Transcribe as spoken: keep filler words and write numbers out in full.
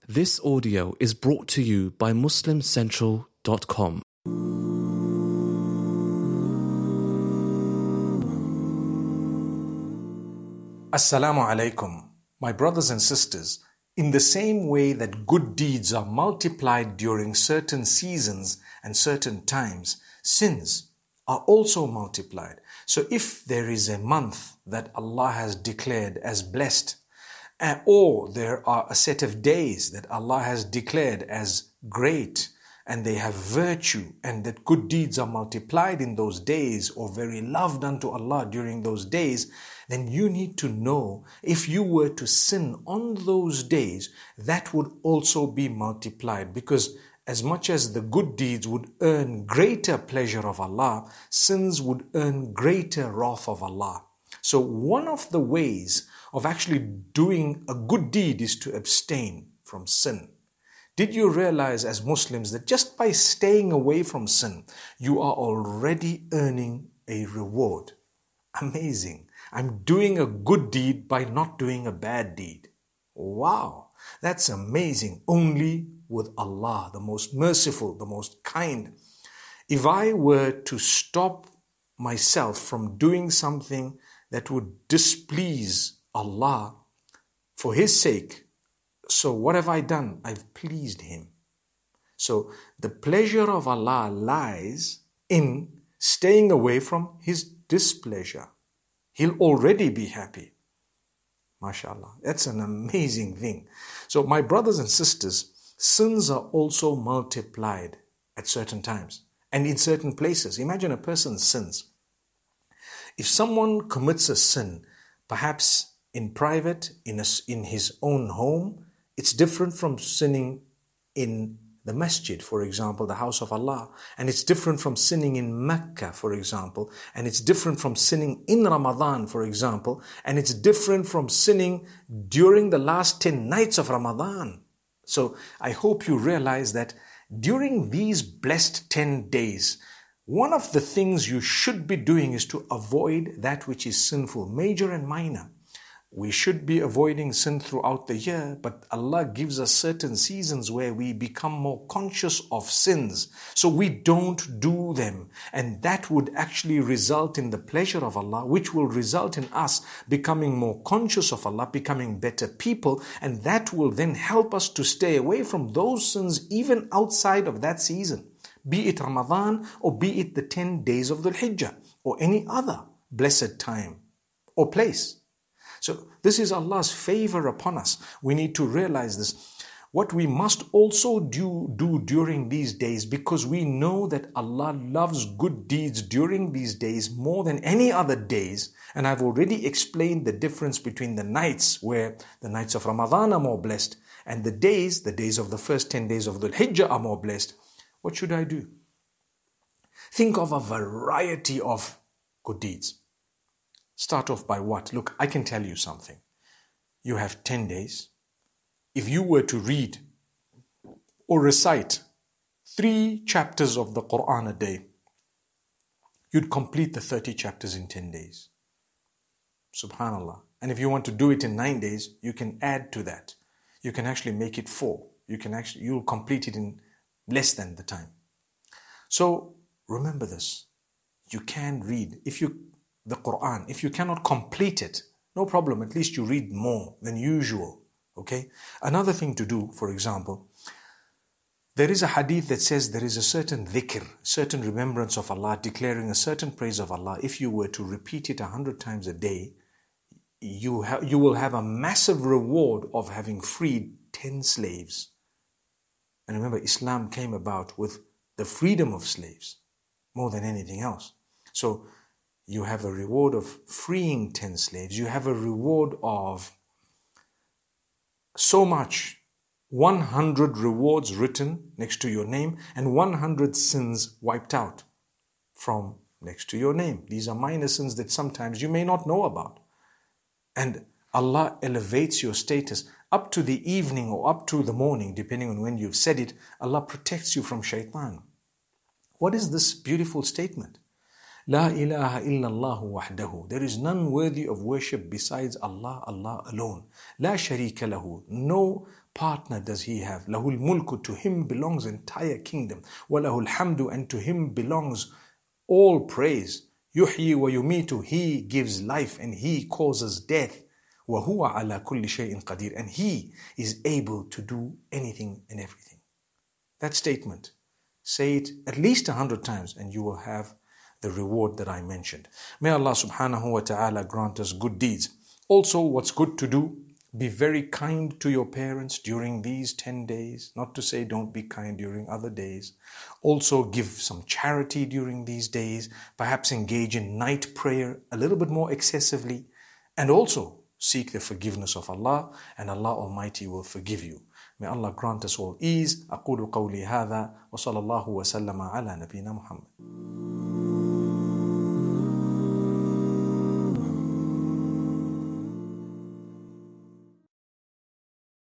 This audio is brought to you by Muslim Central dot com. Assalamu alaikum, my brothers and sisters. In the same way that good deeds are multiplied during certain seasons and certain times, sins are also multiplied. So if there is a month that Allah has declared as blessed, uh, or there are a set of days that Allah has declared as great, and they have virtue, and that good deeds are multiplied in those days, or very loved unto Allah during those days, then you need to know if you were to sin on those days, that would also be multiplied. Because as much as the good deeds would earn greater pleasure of Allah, sins would earn greater wrath of Allah. So one of the ways of actually doing a good deed is to abstain from sin. Did you realize as Muslims that just by staying away from sin, you are already earning a reward? Amazing. I'm doing a good deed by not doing a bad deed. Wow, that's amazing. Only with Allah, the most merciful, the most kind. If I were to stop myself from doing something that would displease Allah for His sake, so what have I done? I've pleased Him. So the pleasure of Allah lies in staying away from His displeasure. He'll already be happy. MashaAllah. That's an amazing thing. So my brothers and sisters, sins are also multiplied at certain times and in certain places. Imagine a person sins. If someone commits a sin, perhaps in private, in, a, in his own home, it's different from sinning in the masjid, for example, the house of Allah. And it's different from sinning in Mecca, for example. And it's different from sinning in Ramadan, for example. And it's different from sinning during the last ten nights of Ramadan. So I hope you realize that during these blessed ten days, one of the things you should be doing is to avoid that which is sinful, major and minor. We should be avoiding sin throughout the year, but Allah gives us certain seasons where we become more conscious of sins, so we don't do them. And that would actually result in the pleasure of Allah, which will result in us becoming more conscious of Allah, becoming better people, and that will then help us to stay away from those sins even outside of that season, be it Ramadan or be it the ten days of the Hijjah or any other blessed time or place. So this is Allah's favor upon us. We need to realize this. What we must also do, do during these days, because we know that Allah loves good deeds during these days more than any other days. And I've already explained the difference between the nights, where the nights of Ramadan are more blessed, and the days, the days of the first ten days of the Hijjah are more blessed. What should I do? Think of a variety of good deeds. Start off by what? Look, I can tell you something. You have ten days. If you were to read or recite three chapters of the Quran a day, you'd complete the thirty chapters in ten days. Subhanallah. And if you want to do it in nine days, you can add to that. You can actually make it four. You can actually, you'll complete it in less than the time. So remember this. You can read. If you the Quran, if you cannot complete it, no problem, at least you read more than usual, okay? Another thing to do, for example, there is a hadith that says there is a certain dhikr, certain remembrance of Allah, declaring a certain praise of Allah. If you were to repeat it a hundred times a day, you, ha- you will have a massive reward of having freed ten slaves. And remember, Islam came about with the freedom of slaves more than anything else. So you have a reward of freeing ten slaves. You have a reward of so much, one hundred rewards written next to your name and one hundred sins wiped out from next to your name. These are minor sins that sometimes you may not know about. And Allah elevates your status up to the evening or up to the morning, depending on when you've said it. Allah protects you from shaitan. What is this beautiful statement? La ilaha illallah wahdahu. There is none worthy of worship besides Allah, Allah alone. La sharika lahu. No partner does he have. Lahul mulku. To him belongs entire kingdom. Wa lahul hamdu. And to him belongs all praise. Yuhyi wa yumitu. He gives life and he causes death. Wa huwa ala kulli shay'in qadir. And he is able to do anything and everything. That statement, say it at least a hundred times and you will have the reward that I mentioned. May Allah subhanahu wa ta'ala grant us good deeds. Also, what's good to do? Be very kind to your parents during these ten days. Not to say don't be kind during other days. Also, give some charity during these days. Perhaps engage in night prayer a little bit more excessively. And also, seek the forgiveness of Allah, and Allah Almighty will forgive you. May Allah grant us all ease. أقول قولي هذا وصلى الله وسلم على نبينا محمد.